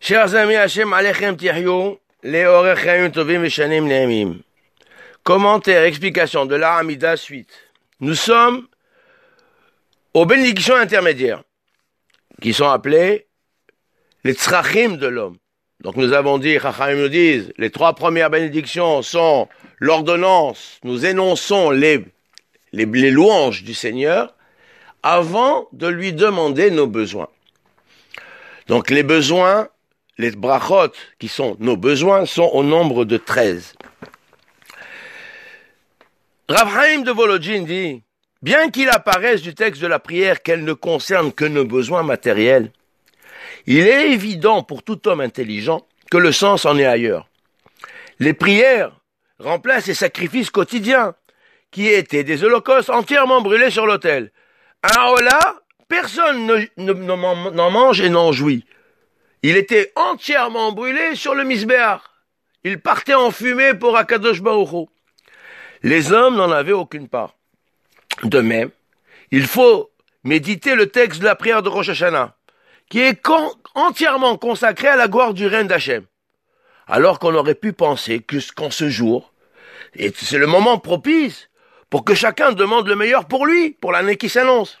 Chers amis, Hashem Alechem Tihyou, Leorech Chaim Tovim Veshanim Ne'emim. Commentaire, explication de l'Aramida suite. Nous sommes aux bénédictions intermédiaires, qui sont appelées les tzrachim de l'homme. Donc nous avons dit, Chachamim nous disent, les trois premières bénédictions sont l'ordonnance, nous énonçons les louanges du Seigneur, avant de lui demander nos besoins. Donc les besoins, les brachot, qui sont nos besoins, sont au nombre de 13. Rav Chaim de Volodjine dit, bien qu'il apparaisse du texte de la prière qu'elle ne concerne que nos besoins matériels, il est évident pour tout homme intelligent que le sens en est ailleurs. Les prières remplacent les sacrifices quotidiens, qui étaient des holocaustes entièrement brûlés sur l'autel. Alors là, personne n'en mange et n'en jouit. Il était entièrement brûlé sur le misbéach. Il partait en fumée pour Akadosh Baruch Hu. Les hommes n'en avaient aucune part. De même, il faut méditer le texte de la prière de Rosh Hashanah, qui est entièrement consacré à la gloire du règne d'Hachem. Alors qu'on aurait pu penser qu'en ce jour, et c'est le moment propice pour que chacun demande le meilleur pour lui, pour l'année qui s'annonce.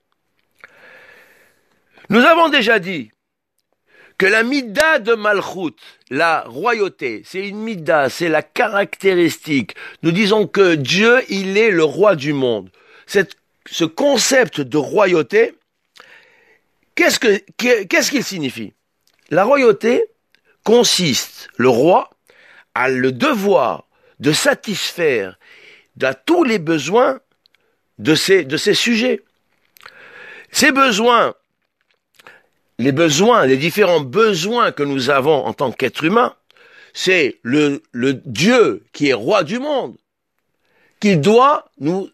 Nous avons déjà dit que la midda de Malchut, la royauté, c'est une midda, c'est la caractéristique. Nous disons que Dieu, il est le roi du monde. Ce concept de royauté, qu'est-ce qu'il signifie? La royauté consiste, le roi a le devoir de satisfaire à tous les besoins de ses sujets. Ces besoins, les différents besoins que nous avons en tant qu'être humain, c'est le Dieu qui est roi du monde, qui doit nous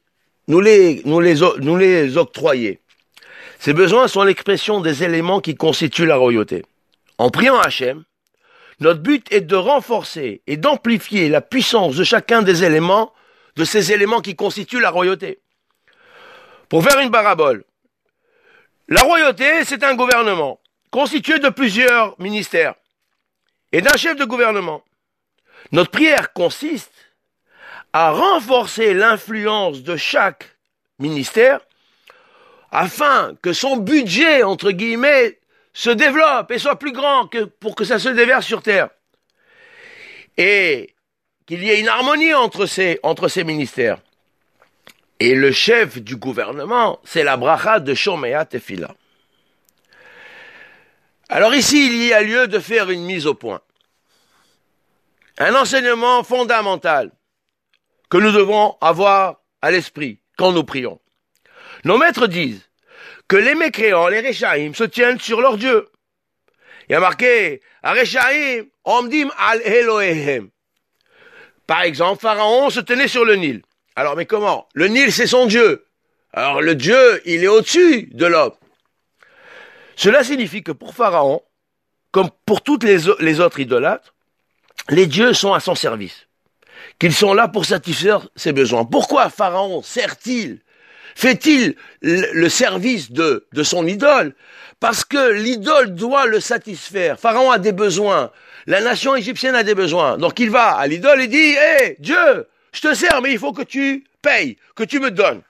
les octroyer. Ces besoins sont l'expression des éléments qui constituent la royauté. En priant Hachem, notre but est de renforcer et d'amplifier la puissance de chacun de ces éléments qui constituent la royauté. Pour faire une parabole, la royauté, c'est un gouvernement constitué de plusieurs ministères et d'un chef de gouvernement. Notre prière consiste à renforcer l'influence de chaque ministère afin que son budget, entre guillemets, se développe et soit plus grand pour que ça se déverse sur terre. Et qu'il y ait une harmonie entre ces ministères. Et le chef du gouvernement, c'est la bracha de Shomea Tefila. Alors ici, il y a lieu de faire une mise au point. Un enseignement fondamental que nous devons avoir à l'esprit quand nous prions. Nos maîtres disent que les mécréants, les Réchaïm, se tiennent sur leur Dieu. Il y a marqué, Réchaïm, Omdim al Elohehem. Par exemple, Pharaon se tenait sur le Nil. Alors, mais comment? Le Nil, c'est son Dieu. Alors, le Dieu, il est au-dessus de l'homme. Cela signifie que pour Pharaon, comme pour toutes les autres idolâtres, les dieux sont à son service. Qu'ils sont là pour satisfaire ses besoins. Pourquoi Pharaon sert-il? Fait-il le service de son idole? Parce que l'idole doit le satisfaire. Pharaon a des besoins. La nation égyptienne a des besoins. Donc il va à l'idole et dit, hé, Dieu, je te sers, mais il faut que tu payes, que tu me donnes.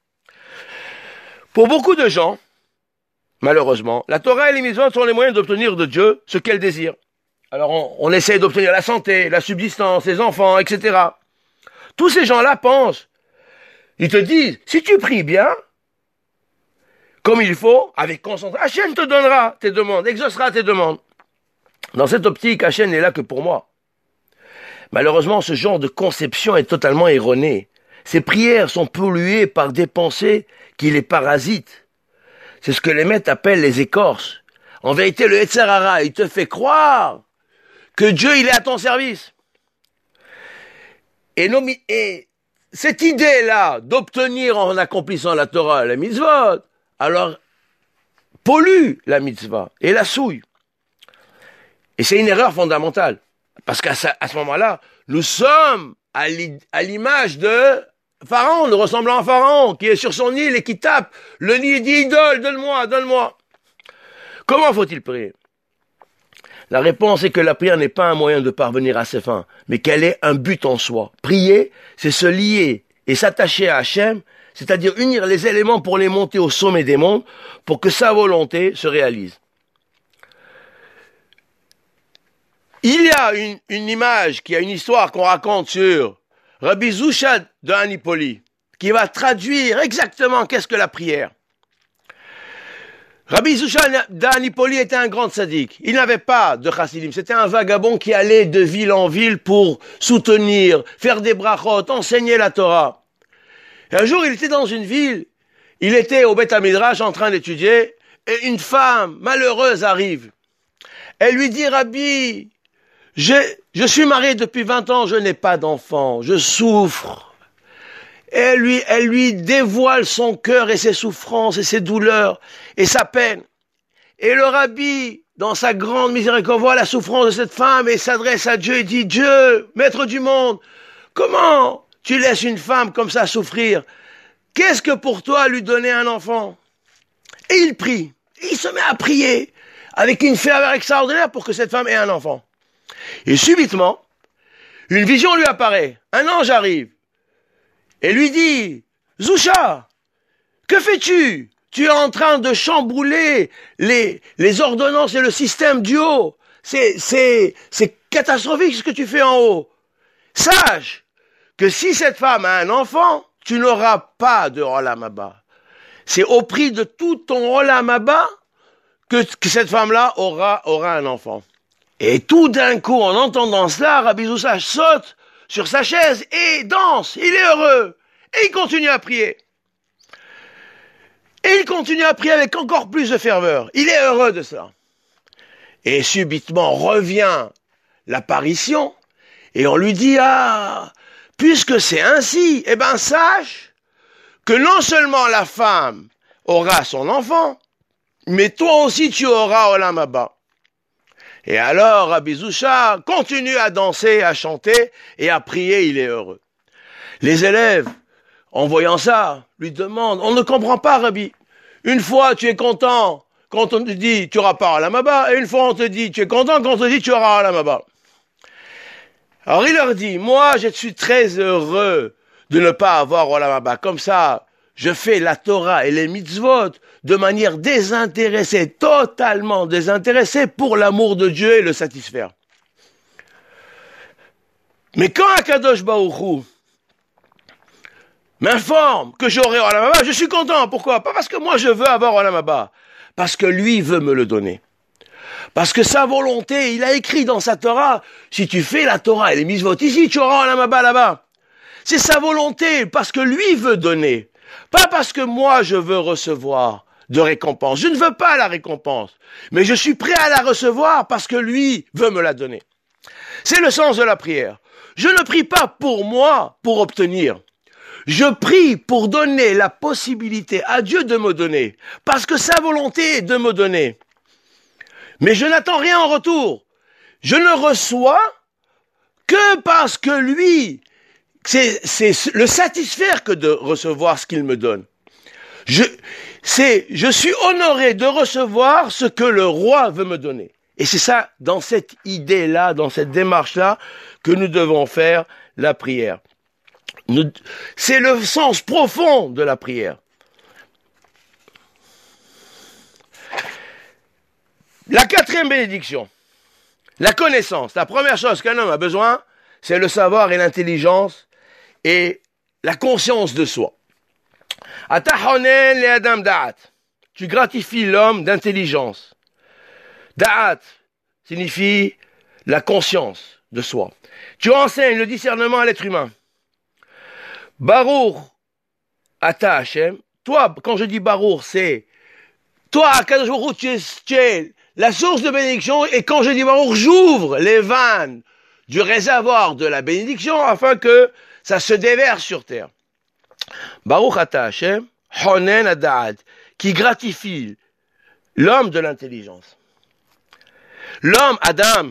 Pour beaucoup de gens, malheureusement, la Torah et les mitzvot sont les moyens d'obtenir de Dieu ce qu'elle désire. Alors on essaie d'obtenir la santé, la subsistance, les enfants, etc. Tous ces gens-là pensent, ils te disent, si tu pries bien, comme il faut, avec concentration, Hachem te donnera tes demandes, exaucera tes demandes. Dans cette optique, Hachem n'est là que pour moi. Malheureusement, ce genre de conception est totalement erronée. Ces prières sont polluées par des pensées qui les parasitent. C'est ce que les maîtres appellent les écorces. En vérité, le Yetzer Hara, il te fait croire que Dieu, il est à ton service. Et cette idée-là d'obtenir en accomplissant la Torah, la mitzvot, alors pollue la mitzvah et la souille. Et c'est une erreur fondamentale. Parce qu'à ce moment-là, nous sommes à l'image de Pharaon, nous ressemblant à Pharaon, qui est sur son île et qui tape le nid et dit, idole, donne-moi, donne-moi. Comment faut-il prier? La réponse est que la prière n'est pas un moyen de parvenir à ses fins, mais qu'elle est un but en soi. Prier, c'est se lier et s'attacher à Hachem, c'est-à-dire unir les éléments pour les monter au sommet des mondes, pour que sa volonté se réalise. Il y a une image, qui a une histoire qu'on raconte sur Rabbi Zusha de Anipoli, qui va traduire exactement qu'est-ce que la prière. Rabbi Zusha d'Anipoli était un grand tzaddik. Il n'avait pas de chassidim. C'était un vagabond qui allait de ville en ville pour soutenir, faire des brachot, enseigner la Torah. Et un jour, il était dans une ville, il était au Beth Midrash en train d'étudier, et une femme malheureuse arrive. Elle lui dit, Rabbi, je suis marié depuis 20 ans, je n'ai pas d'enfant, je souffre. Et elle lui dévoile son cœur et ses souffrances et ses douleurs et sa peine. Et le rabbi, dans sa grande miséricorde, voit la souffrance de cette femme et s'adresse à Dieu et dit, Dieu, maître du monde, comment tu laisses une femme comme ça souffrir? Qu'est-ce que pour toi lui donner un enfant? Et il prie, il se met à prier avec une ferveur extraordinaire pour que cette femme ait un enfant. Et subitement, une vision lui apparaît, un ange arrive et lui dit, Zusha, que fais-tu? Tu es en train de chambouler les ordonnances et le système du haut. C'est catastrophique ce que tu fais en haut. Sache que si cette femme a un enfant, tu n'auras pas de Olam Haba. C'est au prix de tout ton Olam Haba que cette femme-là aura un enfant. Et tout d'un coup, en entendant cela, Rabbi Zusha saute sur sa chaise et danse. Il est heureux. Et il continue à prier. Et il continue à prier avec encore plus de ferveur. Il est heureux de cela. Et subitement revient l'apparition. Et on lui dit, ah, puisque c'est ainsi, eh ben sache que non seulement la femme aura son enfant, mais toi aussi tu auras Olam Haba. Et alors, Rabbi Zusha continue à danser, à chanter et à prier, il est heureux. Les élèves, en voyant ça, lui demandent, on ne comprend pas, Rabbi. Une fois, tu es content quand on te dit, tu n'auras pas Olam Haba, et une fois, on te dit, tu es content quand on te dit, tu auras Olam Haba. Alors, il leur dit, moi, je suis très heureux de ne pas avoir Olam Haba. Comme ça, je fais la Torah et les mitzvot de manière désintéressée, totalement désintéressée pour l'amour de Dieu et le satisfaire. Mais quand Akadosh Baruch Hu m'informe que j'aurai Olam Haba, je suis content. Pourquoi? Pas parce que moi je veux avoir Olam Haba, parce que lui veut me le donner. Parce que sa volonté, il a écrit dans sa Torah, si tu fais la Torah et les mitzvot ici, tu auras Olam Haba là-bas. C'est sa volonté, parce que lui veut donner. Pas parce que moi je veux recevoir de récompense. Je ne veux pas la récompense, mais je suis prêt à la recevoir parce que lui veut me la donner. C'est le sens de la prière. Je ne prie pas pour moi, pour obtenir. Je prie pour donner la possibilité à Dieu de me donner, parce que sa volonté est de me donner. Mais je n'attends rien en retour. Je ne reçois que parce que lui, c'est le satisfaire que de recevoir ce qu'il me donne. Je suis honoré de recevoir ce que le roi veut me donner. Et c'est ça, dans cette idée-là, dans cette démarche-là, que nous devons faire la prière. C'est le sens profond de la prière. La 4e bénédiction, la connaissance. La première chose qu'un homme a besoin, c'est le savoir et l'intelligence et la conscience de soi. Atahonen le adam da'at. Tu gratifies l'homme d'intelligence. Da'at signifie la conscience de soi. Tu enseignes le discernement à l'être humain. Baruch ata Hashem. Toi, quand je dis Baruch, c'est toi, Akadosh Baruch Hu, tu es la source de bénédiction. Et quand je dis Baruch, j'ouvre les vannes du réservoir de la bénédiction afin que ça se déverse sur terre. Baruch ata Hashem, honen ada'at, qui gratifie l'homme de l'intelligence. L'homme, Adam,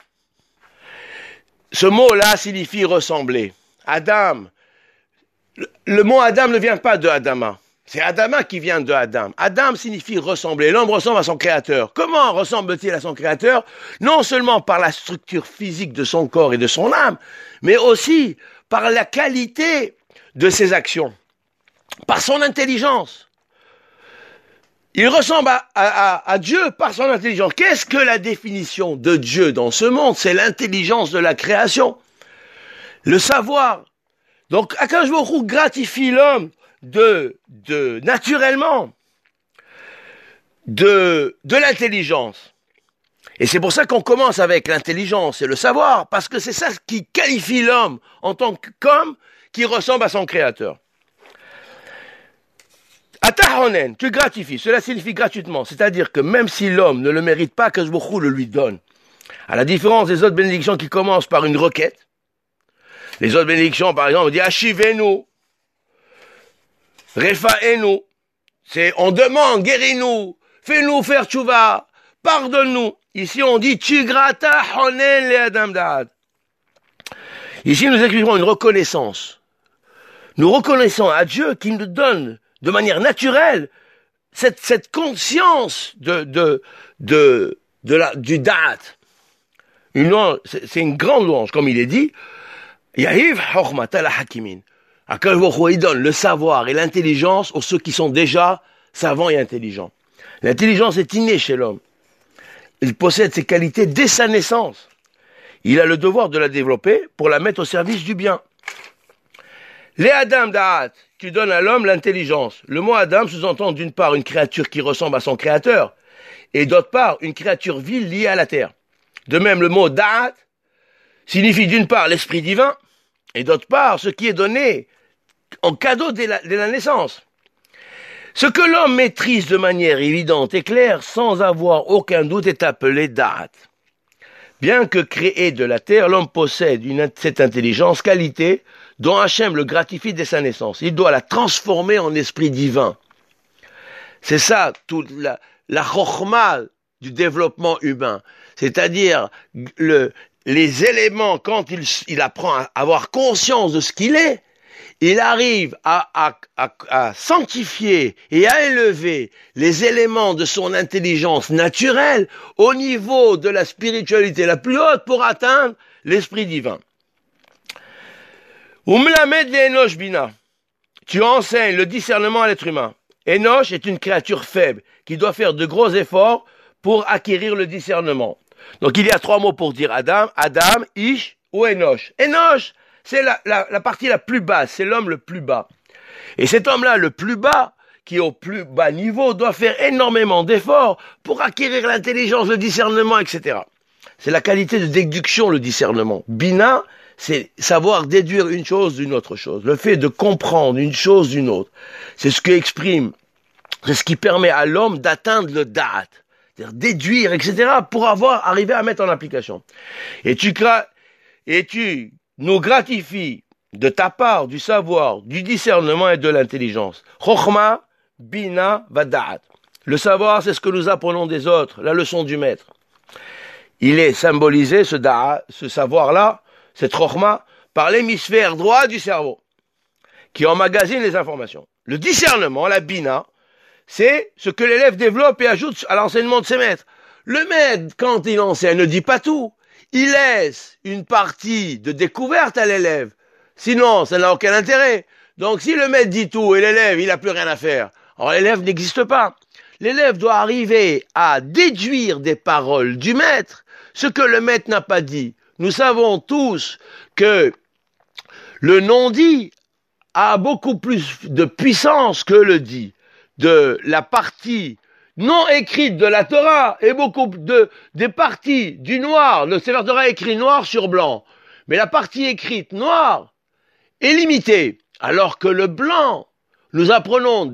ce mot-là signifie ressembler. Adam, le mot Adam ne vient pas de Adama. C'est Adama qui vient de Adam. Adam signifie ressembler. L'homme ressemble à son créateur. Comment ressemble-t-il à son créateur? Non seulement par la structure physique de son corps et de son âme, mais aussi par la qualité de ses actions, par son intelligence. Il ressemble à Dieu par son intelligence. Qu'est-ce que la définition de Dieu dans ce monde? C'est l'intelligence de la création, le savoir. Donc, Akadosh Baruch Hu gratifie l'homme naturellement de l'intelligence. Et c'est pour ça qu'on commence avec l'intelligence et le savoir, parce que c'est ça qui qualifie l'homme en tant qu'homme qui ressemble à son créateur. Atahonen, tu gratifies, cela signifie gratuitement, c'est-à-dire que même si l'homme ne le mérite pas, Akadosh Baruch Hu le lui donne. À la différence des autres bénédictions qui commencent par une requête, les autres bénédictions, par exemple, on dit Ashivenu, Refaenu, c'est on demande, guéris-nous, fais-nous faire tchouva, pardonne-nous. Ici on dit Tugrata honen le adam da'ad. Ici nous expliquons une reconnaissance. Nous reconnaissons à Dieu qui nous donne de manière naturelle cette conscience du da'at. C'est une grande louange, comme il est dit. Yahiv hokmata la hakimin. Akadosh Baruch Hu, il donne le savoir et l'intelligence aux ceux qui sont déjà savants et intelligents. L'intelligence est innée chez l'homme. Il possède ces qualités dès sa naissance. Il a le devoir de la développer pour la mettre au service du bien. Les Adam Da'at, tu donnes à l'homme l'intelligence. Le mot Adam sous-entend d'une part une créature qui ressemble à son créateur et d'autre part une créature vile liée à la terre. De même, le mot Da'at signifie d'une part l'esprit divin et d'autre part ce qui est donné en cadeau dès la naissance. Ce que l'homme maîtrise de manière évidente et claire, sans avoir aucun doute, est appelé Da'at. Bien que créé de la terre, l'homme possède cette intelligence, qualité, dont Hachem le gratifie dès sa naissance. Il doit la transformer en esprit divin. C'est ça, toute la chokhma du développement humain. C'est-à-dire, les éléments, quand il apprend à avoir conscience de ce qu'il est, il arrive à sanctifier et à élever les éléments de son intelligence naturelle au niveau de la spiritualité la plus haute pour atteindre l'esprit divin. Umlamed le Enosh bina. Tu enseignes le discernement à l'être humain. Enosh est une créature faible qui doit faire de gros efforts pour acquérir le discernement. Donc il y a 3 mots pour dire Adam, Ish ou Enosh. Enosh, c'est la partie la plus basse, c'est l'homme le plus bas. Et cet homme-là, le plus bas, qui est au plus bas niveau, doit faire énormément d'efforts pour acquérir l'intelligence, le discernement, etc. C'est la qualité de déduction, le discernement. Bina, c'est savoir déduire une chose d'une autre chose. Le fait de comprendre une chose d'une autre. C'est ce c'est ce qui permet à l'homme d'atteindre le da'at. C'est-à-dire déduire, etc., pour arriver à mettre en application. Et tu nous gratifies de ta part du savoir, du discernement et de l'intelligence. Chokhma, bina, vada'at. Le savoir, c'est ce que nous apprenons des autres, la leçon du maître. Il est symbolisé, ce savoir-là, cette chokhma, par l'hémisphère droit du cerveau, qui emmagasine les informations. Le discernement, la bina, c'est ce que l'élève développe et ajoute à l'enseignement de ses maîtres. Le maître, quand il enseigne, ne dit pas tout. Il laisse une partie de découverte à l'élève. Sinon, ça n'a aucun intérêt. Donc, si le maître dit tout et l'élève, il n'a plus rien à faire, alors l'élève n'existe pas. L'élève doit arriver à déduire des paroles du maître ce que le maître n'a pas dit. Nous savons tous que le non-dit a beaucoup plus de puissance que le dit. De la partie non écrite de la Torah et beaucoup des parties du noir. Le Sefer Torah est écrit noir sur blanc. Mais la partie écrite noire est limitée. Alors que le blanc, nous apprenons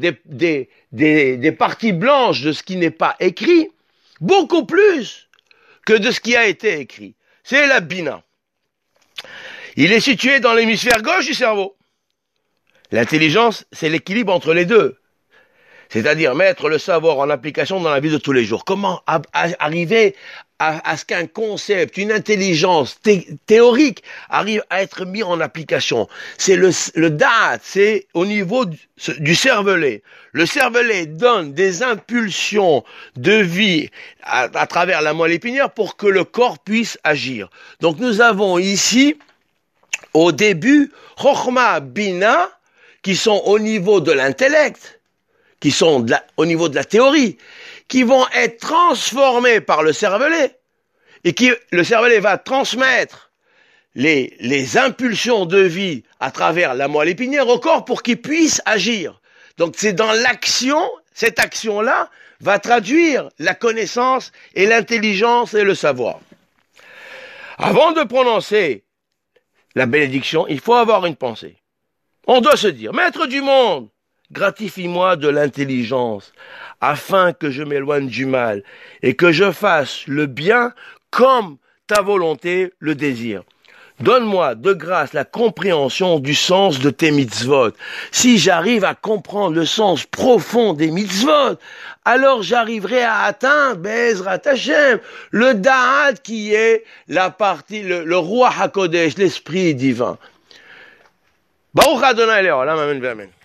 des parties blanches de ce qui n'est pas écrit, beaucoup plus que de ce qui a été écrit. C'est la bina. Il est situé dans l'hémisphère gauche du cerveau. L'intelligence, c'est l'équilibre entre les deux. C'est-à-dire mettre le savoir en application dans la vie de tous les jours. Comment arriver à ce qu'un concept, une intelligence théorique arrive à être mis en application. C'est le da'at, c'est au niveau du cervelet. Le cervelet donne des impulsions de vie à travers la moelle épinière pour que le corps puisse agir. Donc nous avons ici, au début, Chokhma, Bina, qui sont au niveau de l'intellect, qui sont au niveau de la théorie, qui vont être transformés par le cervelet, et le cervelet va transmettre les impulsions de vie à travers la moelle épinière au corps pour qu'il puisse agir. Donc c'est dans l'action, cette action-là va traduire la connaissance et l'intelligence et le savoir. Avant de prononcer la bénédiction, il faut avoir une pensée. On doit se dire, Maître du monde, gratifie-moi de l'intelligence, afin que je m'éloigne du mal et que je fasse le bien comme ta volonté le désire. Donne-moi de grâce la compréhension du sens de tes mitzvot. Si j'arrive à comprendre le sens profond des mitzvot, alors j'arriverai à atteindre, Be'ezrat Hashem, le da'at qui est la partie, le roi HaKodesh, l'esprit divin. Baruch Adonai Le'olam, amen, amen.